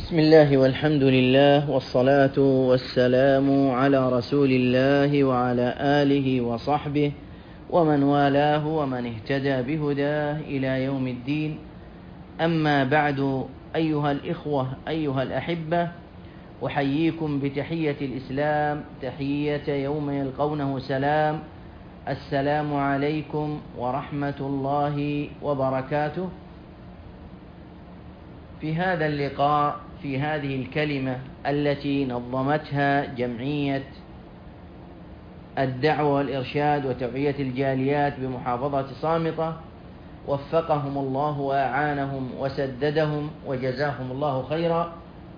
بسم الله والحمد لله والصلاة والسلام على رسول الله وعلى آله وصحبه ومن والاه ومن اهتدى بهداه إلى يوم الدين. أما بعد، أيها الإخوة أيها الأحبة، أحييكم بتحية الإسلام، تحية يوم يلقونه سلام. السلام عليكم ورحمة الله وبركاته. في هذا اللقاء، في هذه الكلمة التي نظمتها جمعية الدعوة والإرشاد وتوعية الجاليات بمحافظة صامتة، وفقهم الله وأعانهم وسددهم وجزاهم الله خيرا،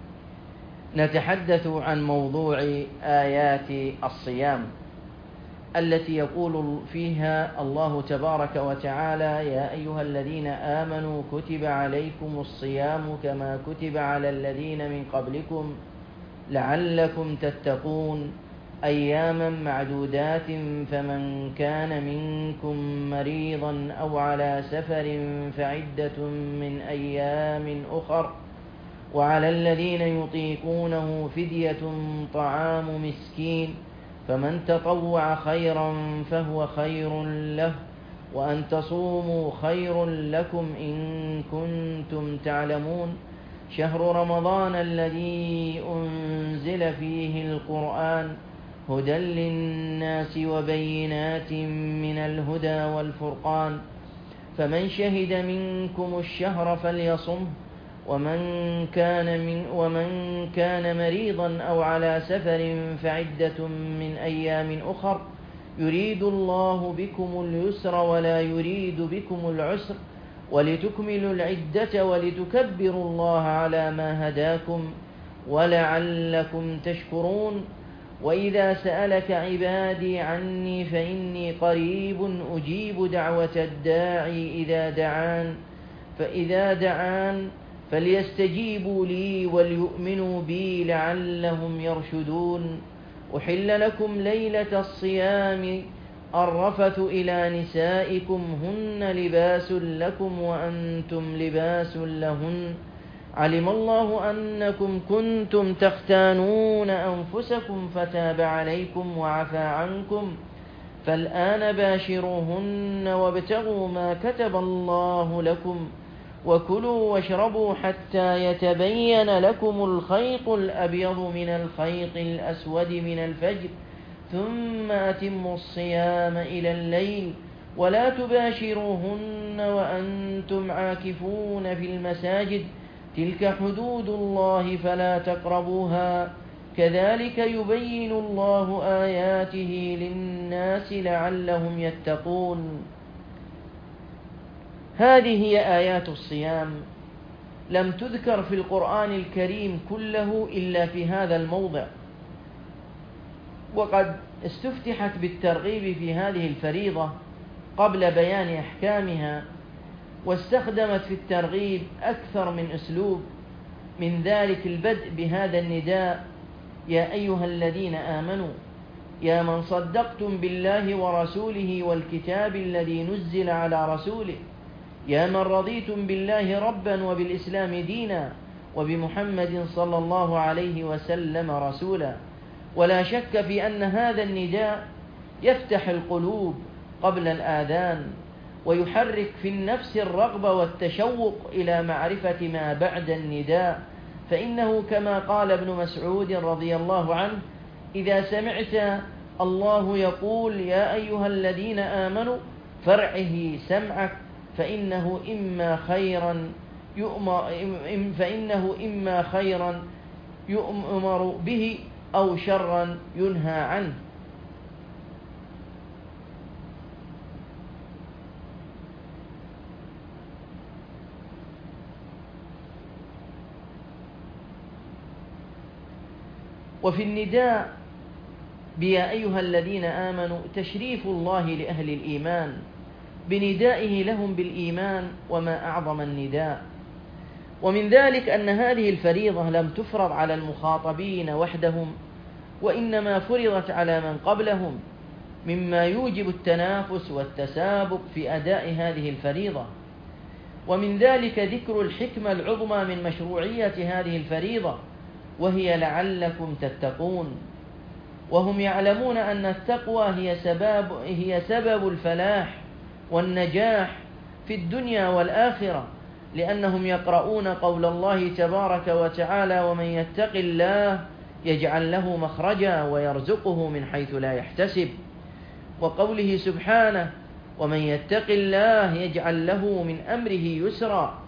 نتحدث عن موضوع آيات الصيام التي يقول فيها الله تبارك وتعالى: يا أيها الذين آمنوا كتب عليكم الصيام كما كتب على الذين من قبلكم لعلكم تتقون أياما معدودات، فمن كان منكم مريضا أو على سفر فعدة من أيام أخر، وعلى الذين يطيقونه فدية طعام مسكين، فمن تطوع خيرا فهو خير له، وأن تصوموا خير لكم إن كنتم تعلمون. شهر رمضان الذي أنزل فيه القرآن هدى للناس وبينات من الهدى والفرقان، فمن شهد منكم الشهر فليصمه، ومن كان مريضا أو على سفر فعدة من أيام أخر، يريد الله بكم اليسر ولا يريد بكم العسر، ولتكملوا العدة ولتكبروا الله على ما هداكم ولعلكم تشكرون. وإذا سألك عبادي عني فإني قريب أجيب دعوة الداعي إذا دعان فليستجيبوا لي وليؤمنوا بي لعلهم يرشدون. أحل لكم ليلة الصيام الرفث إلى نسائكم هن لباس لكم وأنتم لباس لهن، علم الله أنكم كنتم تختانون أنفسكم فتاب عليكم وعفى عنكم، فالآن باشروهن وابتغوا ما كتب الله لكم، وكلوا واشربوا حتى يتبين لكم الخيط الأبيض من الخيط الأسود من الفجر، ثم أتموا الصيام إلى الليل، ولا تباشروهن وأنتم عاكفون في المساجد، تلك حدود الله فلا تقربوها، كذلك يبين الله آياته للناس لعلهم يتقون. هذه هي آيات الصيام، لم تذكر في القرآن الكريم كله إلا في هذا الموضع، وقد استفتحت بالترغيب في هذه الفريضة قبل بيان أحكامها، واستخدمت في الترغيب أكثر من أسلوب، من ذلك البدء بهذا النداء: يا أيها الذين آمنوا، يا من صدقتم بالله ورسوله والكتاب الذي نزل على رسوله، يا من رضيتم بالله ربا وبالإسلام دينا وبمحمد صلى الله عليه وسلم رسولا. ولا شك في أن هذا النداء يفتح القلوب قبل الآذان، ويحرك في النفس الرغبة والتشوق إلى معرفة ما بعد النداء، فإنه كما قال ابن مسعود رضي الله عنه: إذا سمعت الله يقول يا أيها الذين آمنوا فارعه سمعك، فإنه إما خيرا يؤمر به أو شرا ينهى عنه. وفي النداء بيا أيها الذين آمنوا تشريف الله لأهل الإيمان بندائه لهم بالإيمان، وما أعظم النداء. ومن ذلك أن هذه الفريضة لم تفرض على المخاطبين وحدهم، وإنما فرضت على من قبلهم، مما يوجب التنافس والتسابق في أداء هذه الفريضة. ومن ذلك ذكر الحكمة العظمى من مشروعية هذه الفريضة، وهي لعلكم تتقون. وهم يعلمون أن التقوى هي سبب الفلاح والنجاح في الدنيا والآخرة، لأنهم يقرؤون قول الله تبارك وتعالى: ومن يتق الله يجعل له مخرجا ويرزقه من حيث لا يحتسب، وقوله سبحانه: ومن يتق الله يجعل له من أمره يسرا،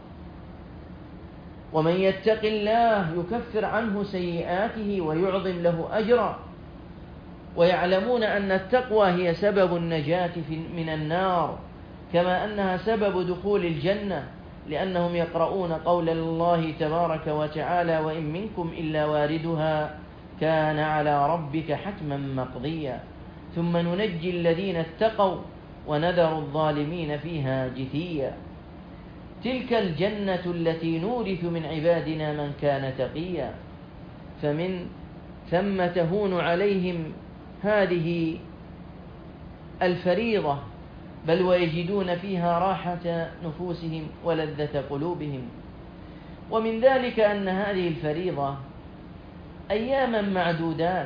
ومن يتق الله يكفر عنه سيئاته ويعظم له أجرا. ويعلمون أن التقوى هي سبب النجاة من النار، كما أنها سبب دخول الجنة، لأنهم يقرؤون قول الله تبارك وتعالى: وإن منكم إلا واردها كان على ربك حتما مقضيا ثم ننجي الذين اتقوا ونذر الظالمين فيها جثيا. تلك الجنة التي نورث من عبادنا من كان تقيا. فمن ثم تهون عليهم هذه الفريضة، بل ويجدون فيها راحة نفوسهم ولذة قلوبهم. ومن ذلك أن هذه الفريضة أياما معدودات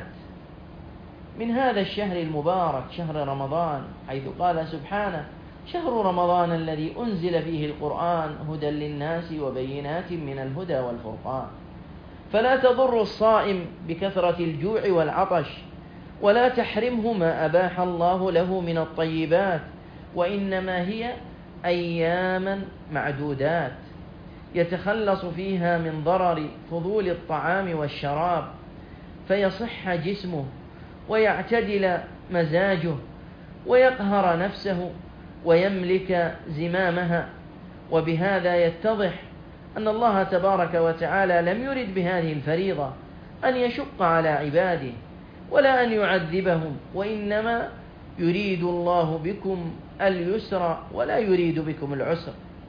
من هذا الشهر المبارك، شهر رمضان، حيث قال سبحانه: شهر رمضان الذي أنزل فيه القرآن هدى للناس وبينات من الهدى والفرقان. فلا تضر الصائم بكثرة الجوع والعطش، ولا تحرمه ما أباح الله له من الطيبات، وإنما هي أياما معدودات يتخلص فيها من ضرر فضول الطعام والشراب، فيصح جسمه ويعتدل مزاجه ويقهر نفسه ويملك زمامها. وبهذا يتضح أن الله تبارك وتعالى لم يرد بهذه الفريضة أن يشق على عباده ولا أن يعذبهم، وإنما يريد الله بكم اليسر ولا يريد بكم العسر.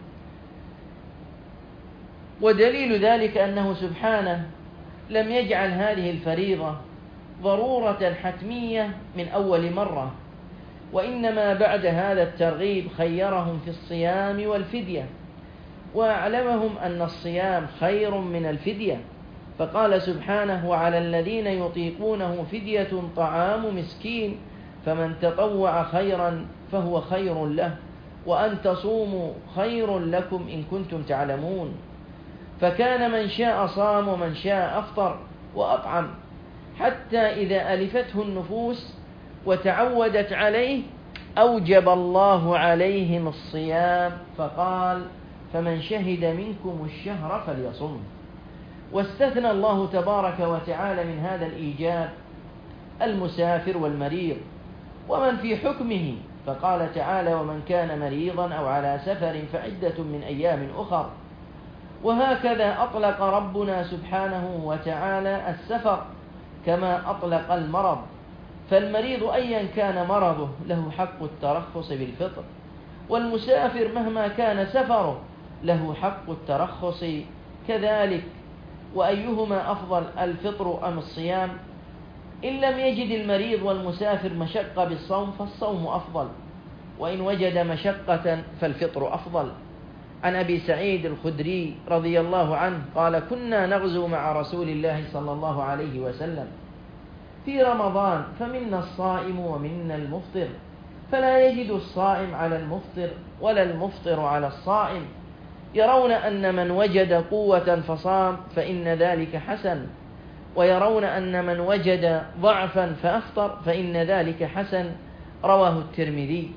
ودليل ذلك أنه سبحانه لم يجعل هذه الفريضة ضرورة حتمية من أول مرة، وإنما بعد هذا الترغيب خيرهم في الصيام والفدية، وأعلمهم أن الصيام خير من الفدية، فقال سبحانه: وعلى الذين يطيقونه فدية طعام مسكين فمن تطوع خيرا فهو خير له وأن تصوموا خير لكم إن كنتم تعلمون. فكان من شاء صام ومن شاء أفطر وأطعم، حتى إذا ألفته النفوس وتعودت عليه أوجب الله عليهم الصيام، فقال: فمن شهد منكم الشهر فليصم. واستثنى الله تبارك وتعالى من هذا الإيجاب المسافر والمريض ومن في حكمه، فقال تعالى: ومن كان مريضا أو على سفر فعدة من أيام أخر. وهكذا أطلق ربنا سبحانه وتعالى السفر كما أطلق المرض، فالمريض أيا كان مرضه له حق الترخص بالفطر، والمسافر مهما كان سفره له حق الترخص كذلك. وأيهما أفضل، الفطر أم الصيام؟ إن لم يجد المريض والمسافر مشقة بالصوم فالصوم أفضل، وإن وجد مشقة فالفطر أفضل. عن أبي سعيد الخدري رضي الله عنه قال: كنا نغزو مع رسول الله صلى الله عليه وسلم في رمضان، فمنا الصائم ومنا المفطر، فلا يجد الصائم على المفطر ولا المفطر على الصائم، يرون أن من وجد قوة فصام فإن ذلك حسن، ويرون أن من وجد ضعفا فأفطر فإن ذلك حسن. رواه الترمذي.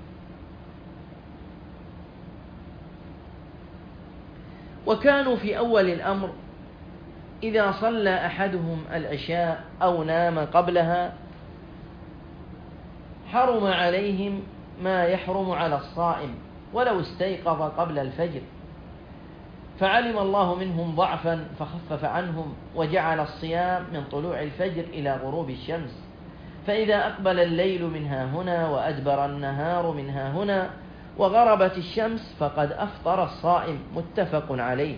وكانوا في أول الأمر إذا صلى أحدهم العشاء أو نام قبلها حرم عليهم ما يحرم على الصائم ولو استيقظ قبل الفجر، فعلم الله منهم ضعفا فخفف عنهم وجعل الصيام من طلوع الفجر إلى غروب الشمس، فإذا أقبل الليل منها هنا وأدبر النهار منها هنا وغربت الشمس فقد أفطر الصائم، متفق عليه.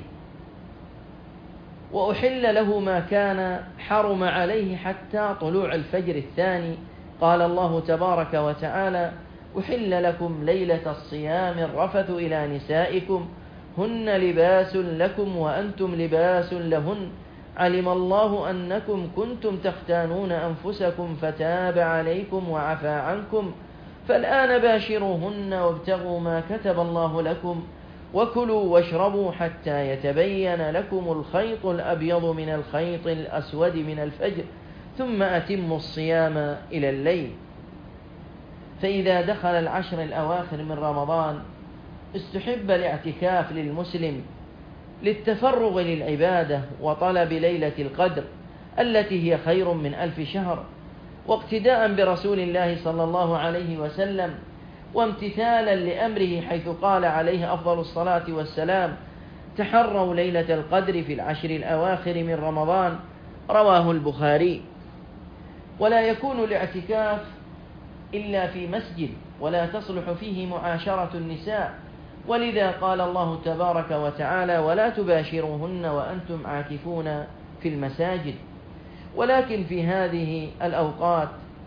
وأحل له ما كان حرم عليه حتى طلوع الفجر الثاني، قال الله تبارك وتعالى: أحل لكم ليلة الصيام الرفث إلى نسائكم هن لباس لكم وأنتم لباس لهن علم الله أنكم كنتم تختانون أنفسكم فتاب عليكم وعفى عنكم فالآن باشروهن وابتغوا ما كتب الله لكم وكلوا واشربوا حتى يتبين لكم الخيط الأبيض من الخيط الأسود من الفجر ثم أتموا الصيام إلى الليل. فإذا دخل العشر الأواخر من رمضان استحب الاعتكاف للمسلم للتفرغ للعبادة وطلب ليلة القدر التي هي خير من 1000 شهر، واقتداء برسول الله صلى الله عليه وسلم وامتثالا لأمره حيث قال عليه أفضل الصلاة والسلام: تحروا ليلة القدر في العشر الأواخر من رمضان، رواه البخاري. ولا يكون الاعتكاف إلا في مسجد، ولا تصلح فيه معاشرة النساء، ولذا قال الله تبارك وتعالى: ولا تباشروهن وأنتم عاكفون في المساجد. ولكن في هذه الأوقات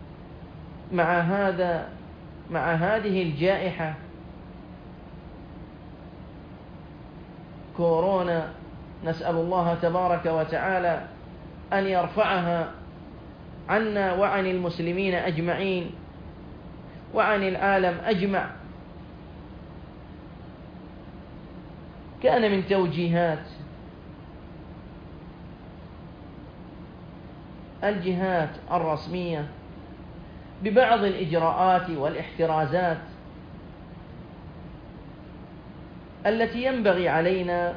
مع هذه الجائحة كورونا، نسأل الله تبارك وتعالى أن يرفعها عنا وعن المسلمين أجمعين وعن العالم أجمع، كان من توجيهات الجهات الرسمية ببعض الإجراءات والاحترازات التي ينبغي علينا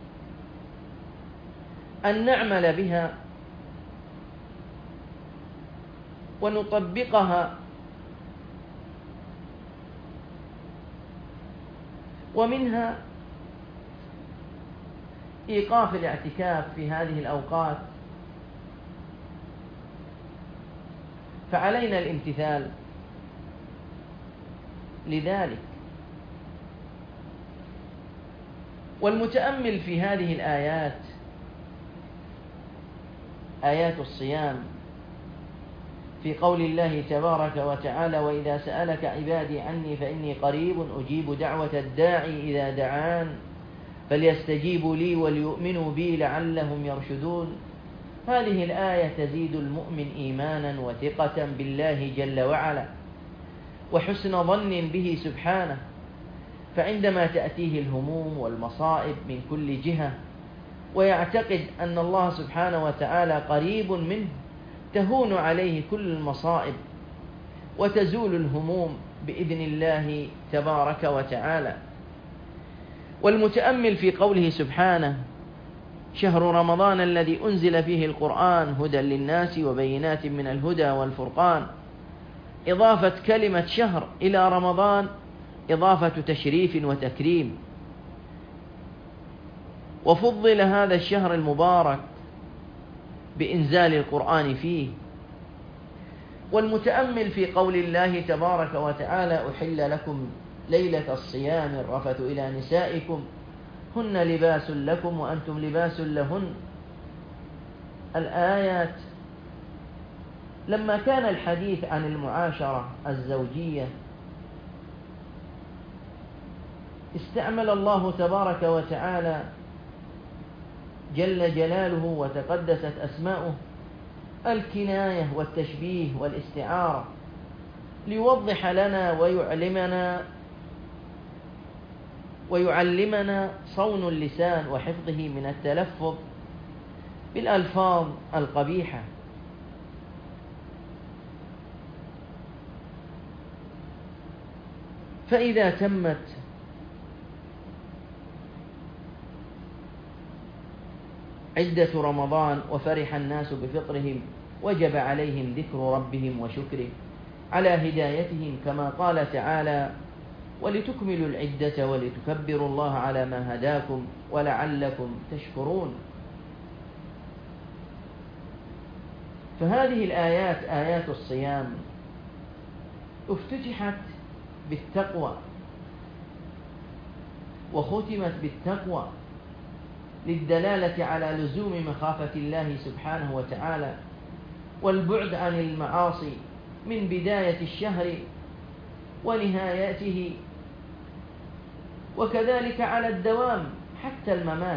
أن نعمل بها ونطبقها، ومنها إيقاف الاعتكاف في هذه الأوقات، فعلينا الامتثال لذلك. والمتأمل في هذه الآيات، آيات الصيام، في قول الله تبارك وتعالى: وإذا سألك عبادي عني فإني قريب أجيب دعوة الداعي إذا دعان فليستجيبوا لي وليؤمنوا بي لعلهم يرشدون. هذه الآية تزيد المؤمن إيمانا وثقة بالله جل وعلا وحسن ظن به سبحانه، فعندما تأتيه الهموم والمصائب من كل جهة ويعتقد أن الله سبحانه وتعالى قريب منه، تهون عليه كل المصائب وتزول الهموم بإذن الله تبارك وتعالى. والمتأمل في قوله سبحانه: شهر رمضان الذي أنزل فيه القرآن هدى للناس وبينات من الهدى والفرقان، إضافة كلمة شهر إلى رمضان إضافة تشريف وتكريم، وفضل هذا الشهر المبارك بإنزال القرآن فيه. والمتأمل في قول الله تبارك وتعالى: أحل لكم ليلة الصيام الرفث إلى نسائكم هن لباس لكم وأنتم لباس لهن. الآيات لما كان الحديث عن المعاشرة الزوجية استعمل الله تبارك وتعالى جل جلاله وتقدست أسماؤه الكناية والتشبيه والاستعارة ليوضح لنا ويعلمنا صون اللسان وحفظه من التلفظ بالألفاظ القبيحة. فإذا تمت عدة رمضان وفرح الناس بفطرهم وجب عليهم ذكر ربهم وشكره على هدايتهم، كما قال تعالى: ولتكملوا العدة ولتكبروا الله على ما هداكم ولعلكم تشكرون. فهذه الآيات، آيات الصيام، افتتحت بالتقوى وختمت بالتقوى للدلالة على لزوم مخافة الله سبحانه وتعالى والبعد عن المعاصي من بداية الشهر ونهايته، وكذلك على الدوام حتى الممات.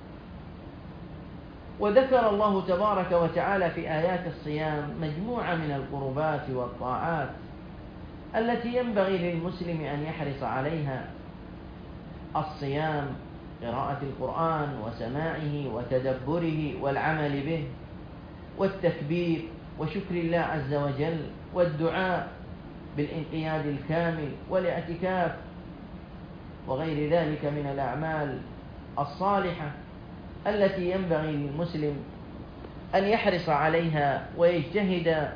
وذكر الله تبارك وتعالى في آيات الصيام مجموعة من القربات والطاعات التي ينبغي للمسلم أن يحرص عليها: الصيام، قراءة القرآن وسماعه وتدبره والعمل به، والتكبير وشكر الله عز وجل، والدعاء بالانقياد الكامل، والاعتكاف، وغير ذلك من الأعمال الصالحة التي ينبغي للمسلم أن يحرص عليها ويجتهد،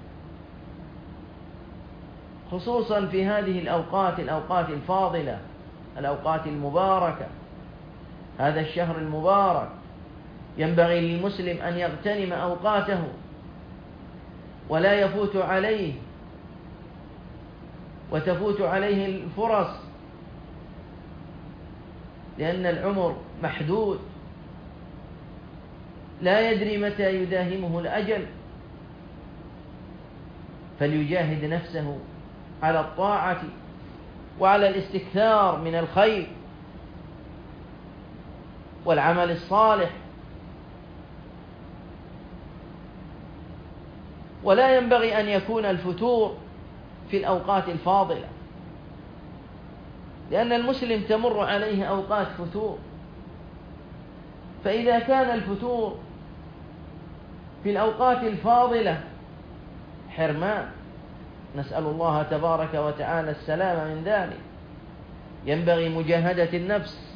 خصوصا في هذه الأوقات الفاضلة، الأوقات المباركة. هذا الشهر المبارك ينبغي للمسلم أن يغتنم أوقاته ولا يفوت عليه وتفوت عليه الفرص، لأن العمر محدود، لا يدري متى يداهمه الأجل، فليجاهد نفسه على الطاعة وعلى الاستكثار من الخير والعمل الصالح. ولا ينبغي أن يكون الفتور في الأوقات الفاضلة، لأن المسلم تمر عليه أوقات فتور، فإذا كان الفتور في الأوقات الفاضلة حرمان، نسأل الله تبارك وتعالى السلام من ذلك، ينبغي مجاهدة النفس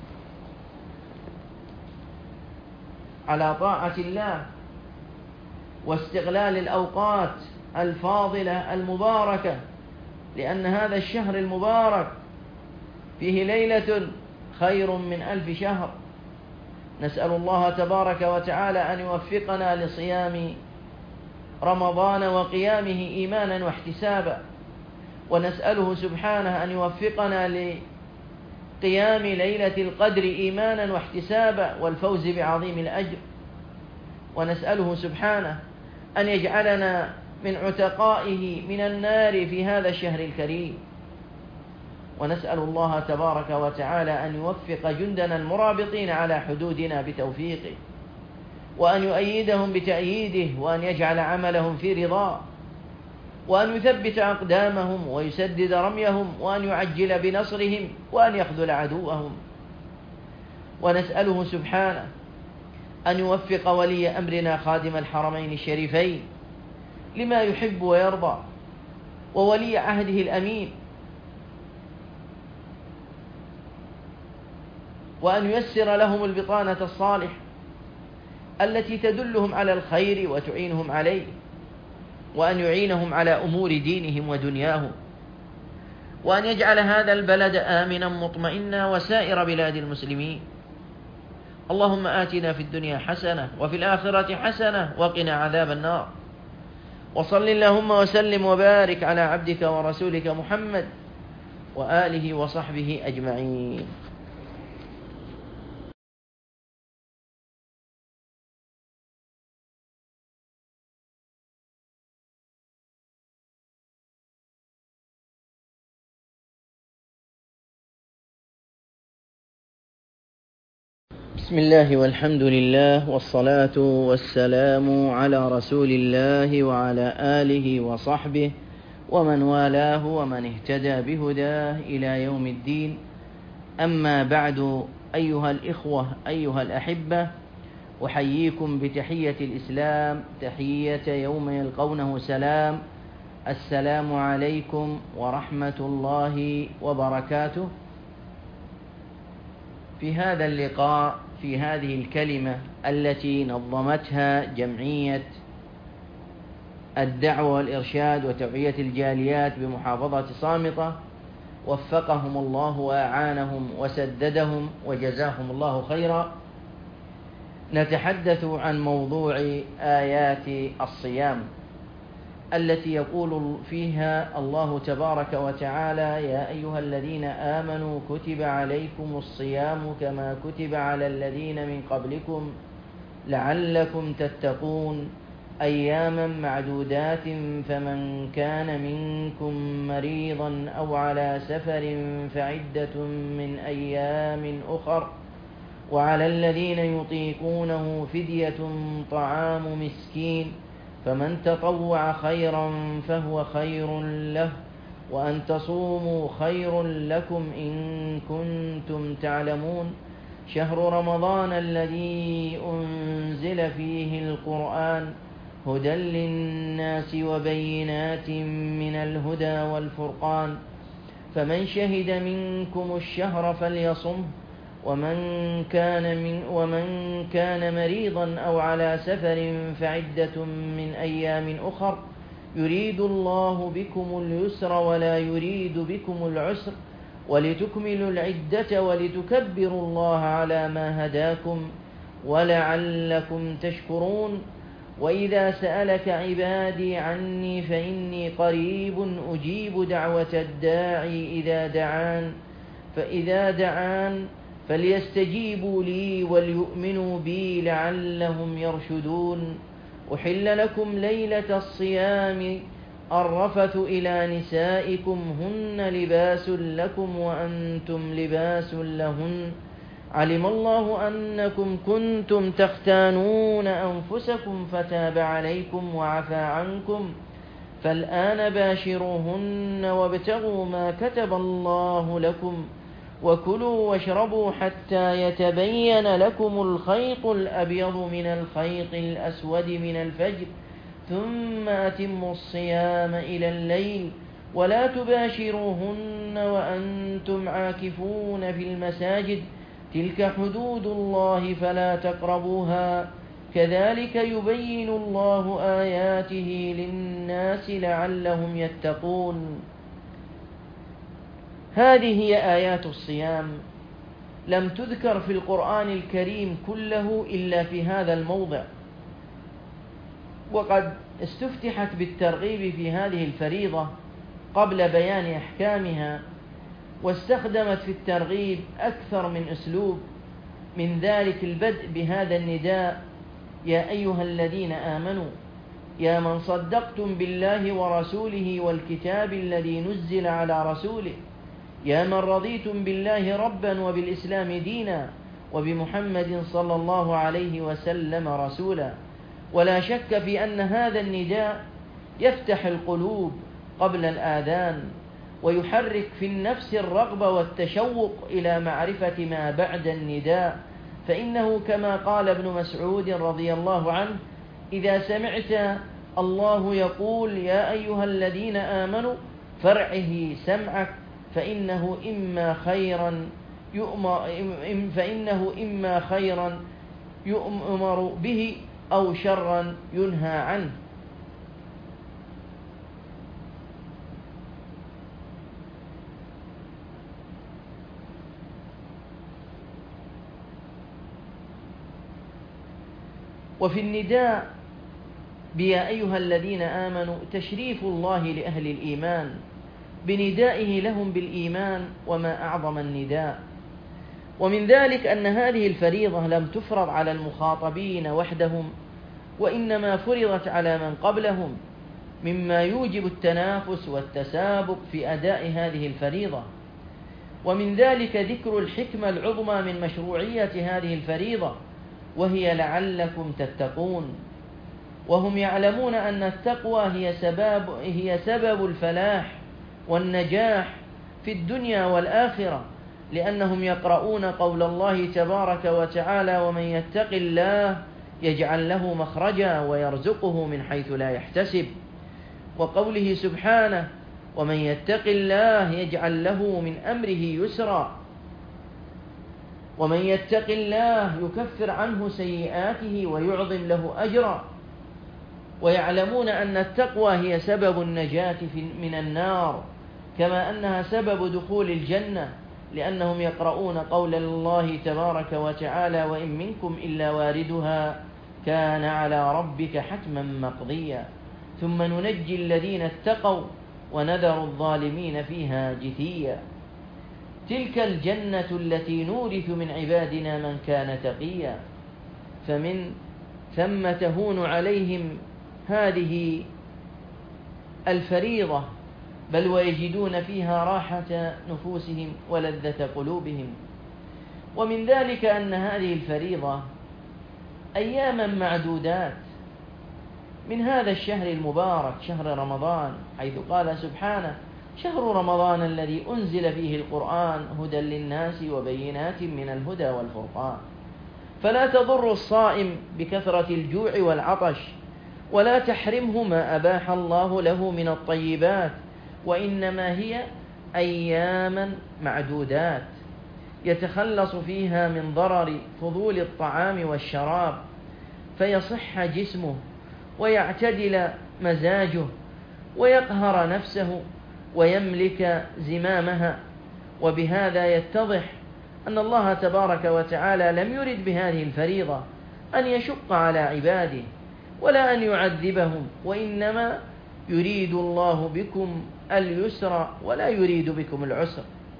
على طاعة الله واستغلال الأوقات الفاضلة المباركة، لأن هذا الشهر المبارك فيه ليلة خير من 1000 شهر. نسأل الله تبارك وتعالى أن يوفقنا لصيام رمضان وقيامه إيمانا واحتسابا، ونسأله سبحانه أن يوفقنا لقيام ليلة القدر إيمانا واحتسابا والفوز بعظيم الأجر، ونسأله سبحانه أن يجعلنا من عتقائه من النار في هذا الشهر الكريم، ونسأل الله تبارك وتعالى أن يوفق جندنا المرابطين على حدودنا بتوفيقه، وأن يؤيدهم بتأييده، وأن يجعل عملهم في رضاه، وأن يثبت أقدامهم ويسدد رميهم، وأن يعجل بنصرهم، وأن يخذل عدوهم. ونسأله سبحانه أن يوفق ولي أمرنا خادم الحرمين الشريفين لما يحب ويرضى، وولي عهده الأمين، وأن ييسر لهم البطانة الصالحة التي تدلهم على الخير وتعينهم عليه، وأن يعينهم على أمور دينهم ودنياهم، وأن يجعل هذا البلد آمنا مطمئنا وسائر بلاد المسلمين. اللهم آتنا في الدنيا حسنة وفي الآخرة حسنة وقنا عذاب النار. وصل اللهم وسلم وبارك على عبدك ورسولك محمد وآله وصحبه أجمعين. بسم الله والحمد لله والصلاة والسلام على رسول الله وعلى آله وصحبه ومن والاه ومن اهتدى بهداه إلى يوم الدين. أما بعد، أيها الإخوة، أيها الأحبة، أحييكم بتحية الإسلام، تحية يوم يلقونه سلام. السلام عليكم ورحمة الله وبركاته. في هذا اللقاء، في هذه الكلمة التي نظمتها جمعية الدعوة والإرشاد وتوعية الجاليات بمحافظة صامتة، وفقهم الله وأعانهم وسددهم وجزاهم الله خيرا، نتحدث عن موضوع آيات الصيام التي يقول فيها الله تبارك وتعالى: يا أيها الذين آمنوا كتب عليكم الصيام كما كتب على الذين من قبلكم لعلكم تتقون أياما معدودات فمن كان منكم مريضا أو على سفر فعدة من أيام أخر وعلى الذين يطيقونه فدية طعام مسكين، فمن تطوع خيرا فهو خير له، وأن تصوموا خير لكم إن كنتم تعلمون. شهر رمضان الذي أنزل فيه القرآن هدى للناس وبينات من الهدى والفرقان، فمن شهد منكم الشهر فليصمه، ومن كان مريضا أو على سفر فعدة من أيام أخر، يريد الله بكم اليسر ولا يريد بكم العسر، ولتكملوا العدة ولتكبروا الله على ما هداكم ولعلكم تشكرون. وإذا سألك عبادي عني فإني قريب أجيب دعوة الداعي فإذا دعان فليستجيبوا لي وليؤمنوا بي لعلهم يرشدون. أحل لكم ليلة الصيام الرفث إلى نسائكم هن لباس لكم وأنتم لباس لهن، علم الله أنكم كنتم تختانون أنفسكم فتاب عليكم وعفى عنكم، فالآن باشروهن وابتغوا ما كتب الله لكم، وكلوا واشربوا حتى يتبين لكم الخيط الأبيض من الخيط الأسود من الفجر، ثم أتموا الصيام إلى الليل، ولا تباشروهن وأنتم عاكفون في المساجد، تلك حدود الله فلا تقربوها، كذلك يبين الله آياته للناس لعلهم يتقون. هذه هي آيات الصيام، لم تذكر في القرآن الكريم كله إلا في هذا الموضع، وقد استفتحت بالترغيب في هذه الفريضة قبل بيان أحكامها، واستخدمت في الترغيب أكثر من أسلوب، من ذلك البدء بهذا النداء: يا أيها الذين آمنوا، يا من صدقتم بالله ورسوله والكتاب الذي نزل على رسوله، يا من رضيتم بالله ربا وبالإسلام دينا وبمحمد صلى الله عليه وسلم رسولا. ولا شك في أن هذا النداء يفتح القلوب قبل الآذان، ويحرك في النفس الرغبة والتشوق إلى معرفة ما بعد النداء، فإنه كما قال ابن مسعود رضي الله عنه: إذا سمعت الله يقول يا أيها الذين آمنوا فارعه سمعك، فإنه إما خيرا يؤمر به أو شرا ينهى عنه. وفي النداء بيا أيها الذين آمنوا تشريف الله لأهل الإيمان بندائه لهم بالإيمان، وما أعظم النداء. ومن ذلك أن هذه الفريضة لم تفرض على المخاطبين وحدهم، وإنما فرضت على من قبلهم، مما يوجب التنافس والتسابق في أداء هذه الفريضة. ومن ذلك ذكر الحكمة العظمى من مشروعية هذه الفريضة، وهي لعلكم تتقون. وهم يعلمون أن التقوى هي سبب الفلاح والنجاح في الدنيا والآخرة، لأنهم يقرؤون قول الله تبارك وتعالى: ومن يتق الله يجعل له مخرجا ويرزقه من حيث لا يحتسب، وقوله سبحانه: ومن يتق الله يجعل له من أمره يسرا، ومن يتق الله يكفر عنه سيئاته ويعظم له أجرا. ويعلمون أن التقوى هي سبب النجاة من النار، كما أنها سبب دخول الجنة، لأنهم يقرؤون قول الله تبارك وتعالى: وإن منكم إلا واردها كان على ربك حتما مقضيا، ثم ننجي الذين اتقوا ونذر الظالمين فيها جثيا. تلك الجنة التي نورث من عبادنا من كان تقيا، فمن ثم تهون عليهم هذه الفريضة، بل ويجدون فيها راحة نفوسهم ولذة قلوبهم. ومن ذلك أن هذه الفريضة أياما معدودات من هذا الشهر المبارك شهر رمضان، حيث قال سبحانه: شهر رمضان الذي أنزل فيه القرآن هدى للناس وبينات من الهدى والفرقان. فلا تضر الصائم بكثرة الجوع والعطش، ولا تحرمه ما أباح الله له من الطيبات، وإنما هي أياما معدودات يتخلص فيها من ضرر فضول الطعام والشراب، فيصح جسمه ويعتدل مزاجه ويقهر نفسه ويملك زمامها. وبهذا يتضح أن الله تبارك وتعالى لم يرد بهذه الفريضة أن يشق على عباده ولا أن يعذبهم، وإنما يريد الله بكم اليسر ولا يريد بكم العسر.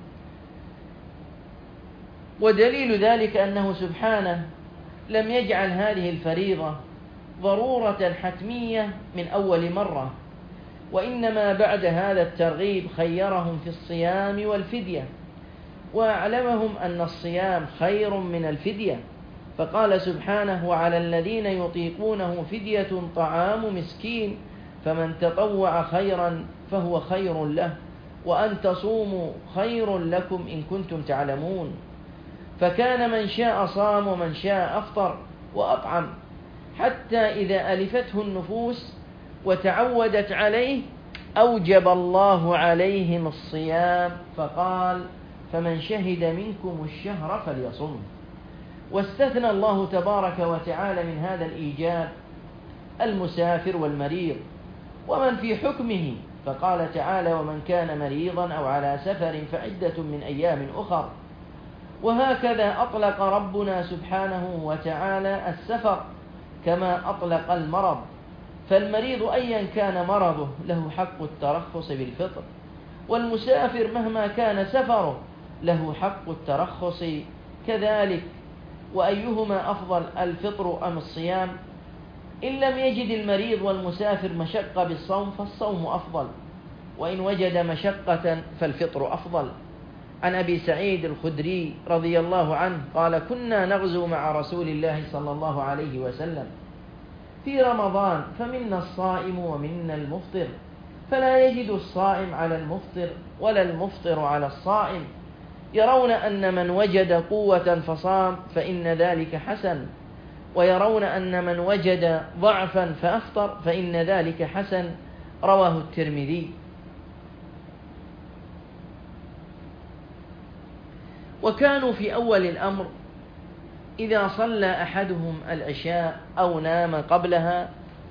ودليل ذلك أنه سبحانه لم يجعل هذه الفريضة ضرورة حتمية من أول مرة، وإنما بعد هذا الترغيب خيرهم في الصيام والفدية، وأعلمهم أن الصيام خير من الفدية، فقال سبحانه: وعلى الذين يطيقونه فدية طعام مسكين فمن تطوع خيرا فهو خير له وأن تصوموا خير لكم إن كنتم تعلمون. فكان من شاء صام ومن شاء أفطر وأطعم، حتى إذا ألفته النفوس وتعودت عليه أوجب الله عليهم الصيام، فقال: فمن شهد منكم الشهر فليصم. واستثنى الله تبارك وتعالى من هذا الإيجاب المسافر والمريض ومن في حكمه، فقال تعالى: ومن كان مريضا أو على سفر فعدة من أيام أخر. وهكذا أطلق ربنا سبحانه وتعالى السفر كما أطلق المرض، فالمريض أيا كان مرضه له حق الترخص بالفطر، والمسافر مهما كان سفره له حق الترخص كذلك. وأيهما أفضل، الفطر أم الصيام؟ إن لم يجد المريض والمسافر مشقة بالصوم فالصوم أفضل، وإن وجد مشقة فالفطر أفضل. عن أبي سعيد الخدري رضي الله عنه قال: كنا نغزو مع رسول الله صلى الله عليه وسلم في رمضان، فمنا الصائم ومنا المفطر، فلا يجد الصائم على المفطر ولا المفطر على الصائم، يرون أن من وجد قوة فصام فإن ذلك حسن، ويرون أن من وجد ضعفا فأفطر فإن ذلك حسن. رواه الترمذي. وكانوا في أول الأمر إذا صلى أحدهم العشاء أو نام قبلها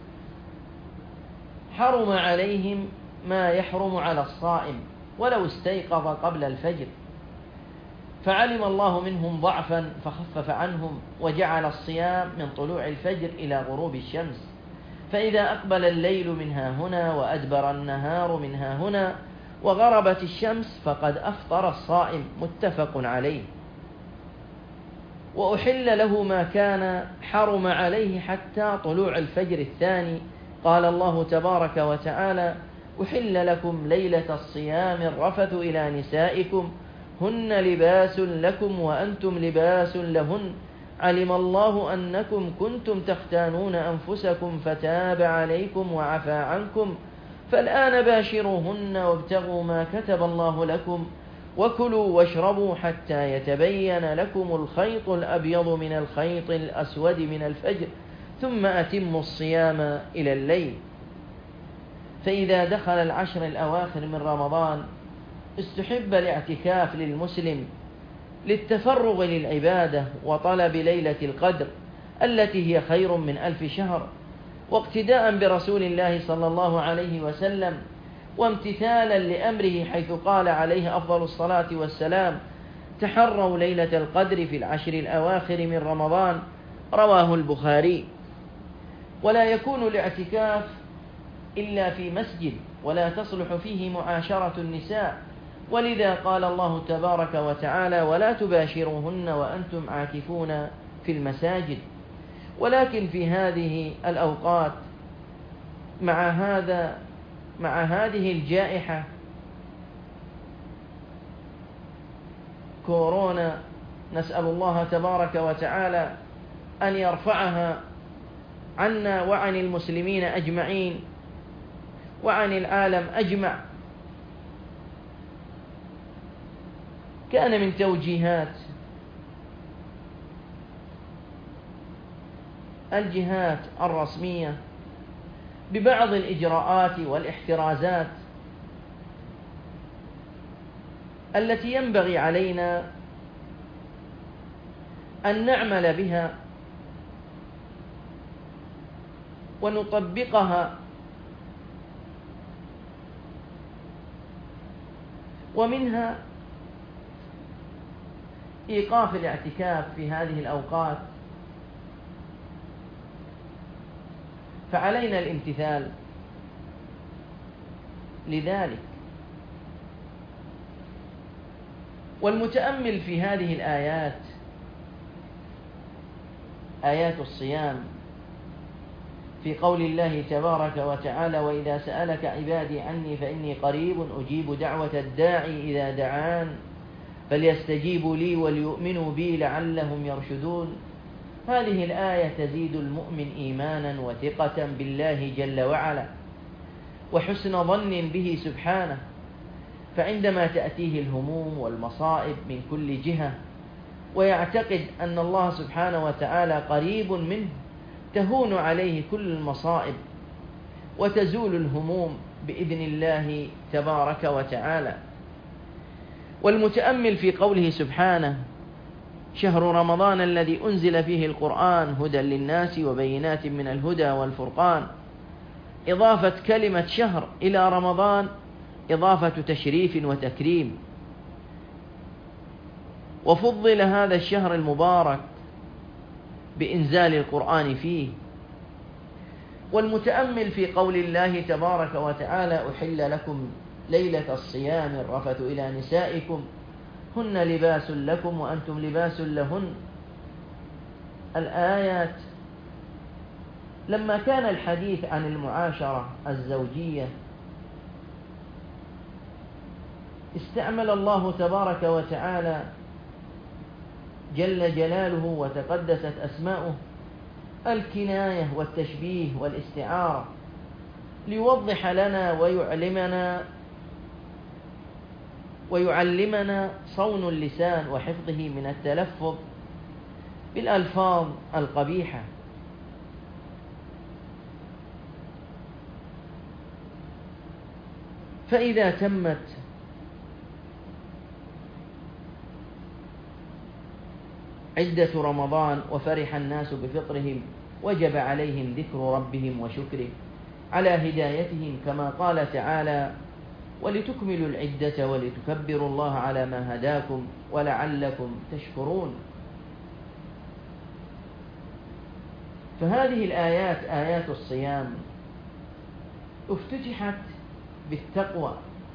حرم عليهم ما يحرم على الصائم ولو استيقظ قبل الفجر، فعلم الله منهم ضعفا فخفف عنهم وجعل الصيام من طلوع الفجر إلى غروب الشمس، فإذا أقبل الليل منها هنا وأدبر النهار منها هنا وغربت الشمس فقد أفطر الصائم، متفق عليه. وأحل له ما كان حرم عليه حتى طلوع الفجر الثاني، قال الله تبارك وتعالى: أحل لكم ليلة الصيام الرفث إلى نسائكم هن لباس لكم وأنتم لباس لهن علم الله أنكم كنتم تختانون أنفسكم فتاب عليكم وعفى عنكم فالآن باشروهن وابتغوا ما كتب الله لكم وكلوا واشربوا حتى يتبين لكم الخيط الأبيض من الخيط الأسود من الفجر ثم أتموا الصيام إلى الليل. فإذا دخل العشر الأواخر من رمضان استحب الاعتكاف للمسلم للتفرغ للعبادة وطلب ليلة القدر التي هي خير من 1000 شهر، واقتداء برسول الله صلى الله عليه وسلم وامتثالا لأمره، حيث قال عليه أفضل الصلاة والسلام: تحروا ليلة القدر في العشر الأواخر من رمضان، رواه البخاري. ولا يكون الاعتكاف إلا في مسجد، ولا تصلح فيه معاشرة النساء، ولذا قال الله تبارك وتعالى: ولا تباشروهن وأنتم عاكفون في المساجد. ولكن في هذه الأوقات مع هذه الجائحة كورونا نسأل الله تبارك وتعالى أن يرفعها عنا وعن المسلمين أجمعين وعن العالم أجمع. كان من توجيهات الجهات الرسمية ببعض الإجراءات والاحترازات التي ينبغي علينا أن نعمل بها ونطبقها، ومنها إيقاف الاعتكاف في هذه الأوقات، فعلينا الامتثال لذلك. والمتأمل في هذه الآيات، آيات الصيام، في قول الله تبارك وتعالى: وإذا سألك عبادي عني فإني قريب أجيب دعوة الداعي إذا دعان فليستجيبوا لي وليؤمنوا بي لعلهم يرشدون. هذه الآية تزيد المؤمن إيمانا وثقة بالله جل وعلا وحسن ظن به سبحانه، فعندما تأتيه الهموم والمصائب من كل جهة ويعتقد أن الله سبحانه وتعالى قريب منه، تهون عليه كل المصائب وتزول الهموم بإذن الله تبارك وتعالى. والمتأمل في قوله سبحانه: شهر رمضان الذي أنزل فيه القرآن هدى للناس وبينات من الهدى والفرقان، إضافة كلمة شهر إلى رمضان إضافة تشريف وتكريم، وفضل هذا الشهر المبارك بإنزال القرآن فيه. والمتأمل في قول الله تبارك وتعالى: أحل لكم ليلة الصيام الرفث إلى نسائكم هن لباس لكم وأنتم لباس لهن. الآيات لما كان الحديث عن المعاشرة الزوجية استعمل الله تبارك وتعالى جل جلاله وتقدست أسماؤه الكناية والتشبيه والاستعارة ليوضح لنا ويعلمنا صون اللسان وحفظه من التلفظ بالألفاظ القبيحة. فإذا تمت عدة رمضان وفرح الناس بفطرهم وجب عليهم ذكر ربهم وشكره على هدايتهم، كما قال تعالى: ولتكملوا العدة ولتكبروا الله على ما هداكم ولعلكم تشكرون. فهذه الآيات، آيات الصيام، افتتحت بالتقوى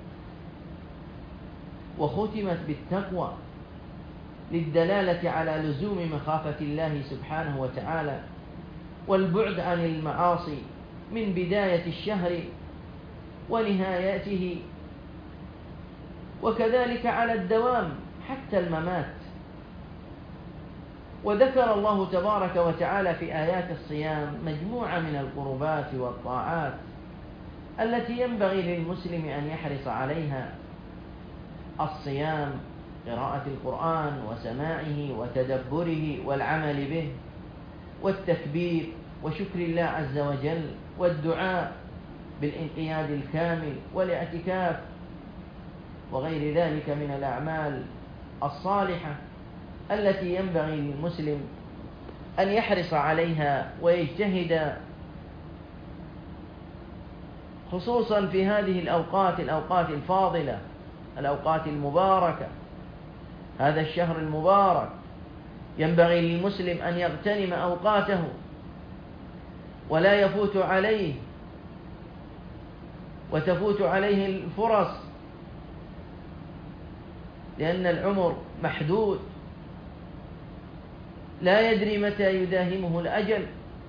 وختمت بالتقوى للدلالة على لزوم مخافة الله سبحانه وتعالى والبعد عن المعاصي من بداية الشهر ونهايته، وكذلك على الدوام حتى الممات. وذكر الله تبارك وتعالى في آيات الصيام مجموعة من القربات والطاعات التي ينبغي للمسلم أن يحرص عليها: الصيام، قراءة القرآن وسماعه وتدبره والعمل به، والتكبير وشكر الله عز وجل، والدعاء بالانقياد الكامل، والاعتكاف، وغير ذلك من الأعمال الصالحة التي ينبغي للمسلم أن يحرص عليها ويجتهد، خصوصا في هذه الأوقات الفاضلة، الأوقات المباركة. هذا الشهر المبارك ينبغي للمسلم أن يغتنم أوقاته ولا يفوت عليه وتفوت عليه الفرص، لأن العمر محدود، لا يدري متى يداهمه الأجل،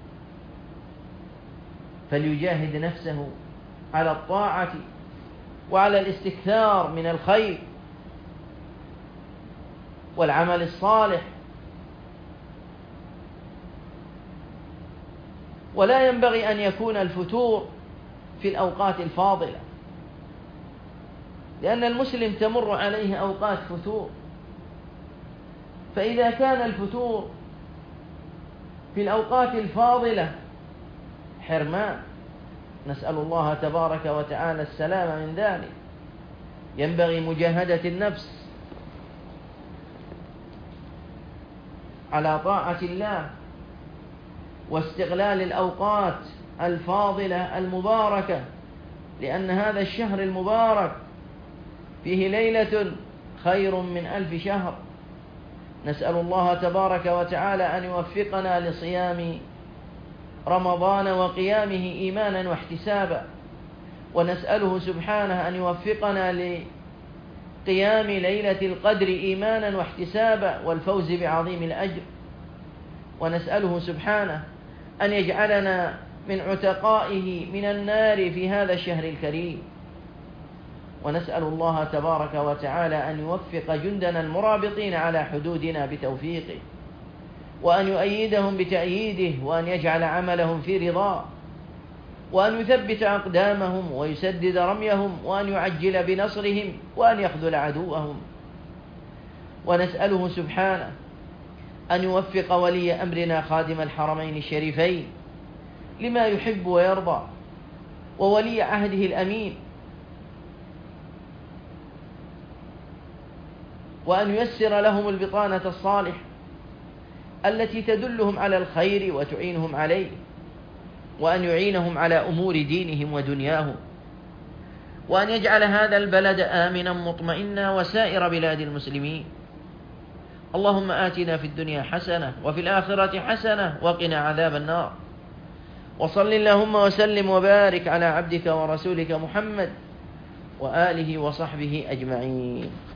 فليجاهد نفسه على الطاعة وعلى الاستكثار من الخير والعمل الصالح. ولا ينبغي أن يكون الفتور في الأوقات الفاضلة، لأن المسلم تمر عليه أوقات فتور، فإذا كان الفتور في الأوقات الفاضلة حرمان، نسأل الله تبارك وتعالى السلام من ذلك، ينبغي مجاهدة النفس على طاعة الله واستغلال الأوقات الفاضلة المباركة، لأن هذا الشهر المبارك فيه ليلة خير من 1000 شهر. نسأل الله تبارك وتعالى أن يوفقنا لصيام رمضان وقيامه إيمانا واحتسابا، ونسأله سبحانه أن يوفقنا لقيام ليلة القدر إيمانا واحتسابا والفوز بعظيم الأجر، ونسأله سبحانه أن يجعلنا من عتقائه من النار في هذا الشهر الكريم، ونسأل الله تبارك وتعالى أن يوفق جندنا المرابطين على حدودنا بتوفيقه، وأن يؤيدهم بتأييده، وأن يجعل عملهم في رضاه، وأن يثبت أقدامهم ويسدد رميهم، وأن يعجل بنصرهم، وأن يخذل عدوهم. ونسأله سبحانه أن يوفق ولي أمرنا خادم الحرمين الشريفين لما يحب ويرضى، وولي عهده الأمين، وأن ييسر لهم البطانة الصالحة التي تدلهم على الخير وتعينهم عليه، وأن يعينهم على أمور دينهم ودنياهم، وأن يجعل هذا البلد آمنا مطمئنا وسائر بلاد المسلمين. اللهم آتنا في الدنيا حسنة وفي الآخرة حسنة وقنا عذاب النار. وصل اللهم وسلم وبارك على عبدك ورسولك محمد وآله وصحبه أجمعين.